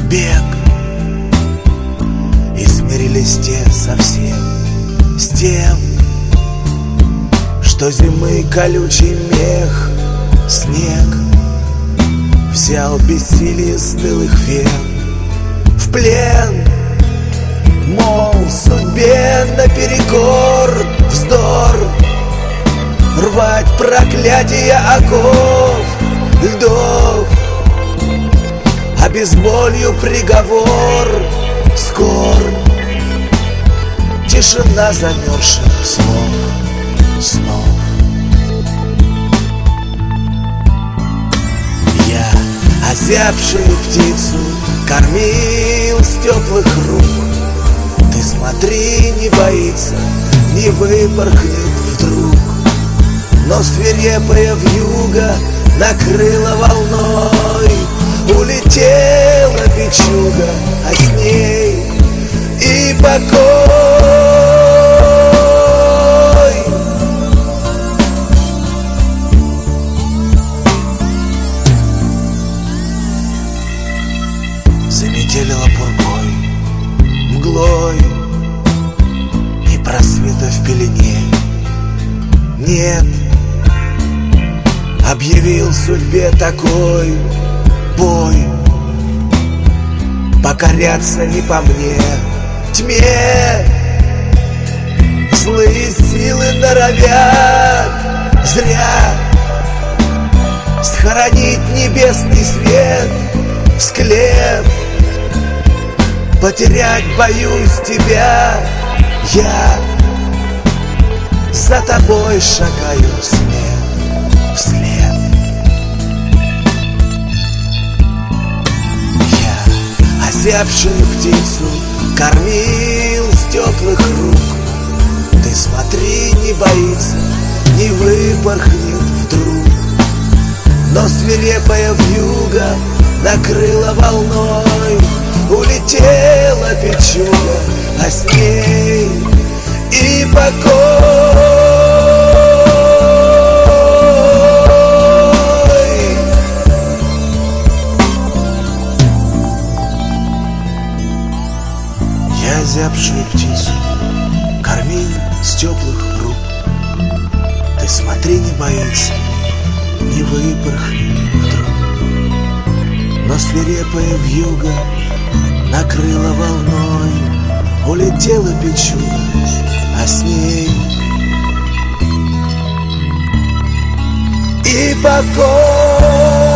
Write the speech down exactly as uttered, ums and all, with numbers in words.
бег, и смирились те совсем с тем, что зимы колючий мех, снег взял бессилие стылых вен в плен. Мол, судьбе наперекор вздор рвать проклятие оков льдов, а безволью приговор скор. Тишина замерзших слов, снов. Я озябшую птицу кормил с теплых рук. Ты смотри, не боится, не выпорхнет вдруг. Но свирепая вьюга накрыла волной, улетела печуга, а с ней и покой. Заметелила пургой, мглой, и просвета в пелене нет. Объявил судьбе такой бой, покоряться не по мне тьме. Злые силы норовят зря схоронить небесный свет в склеп. Потерять боюсь тебя я, за тобой шагаю смех вслед. Я озябшую птицу кормил с теплых рук. Ты смотри, не боится, не выпорхнет вдруг. Но свирепая вьюга накрыла волной, улетела печуга, а с ней и покой. Я озябшую птицу кормил с теплых рук. Ты смотри, не боится, не выпорхнет вдруг. Но свирепая вьюга накрыла волной, улетела печуга, а с ней и покой.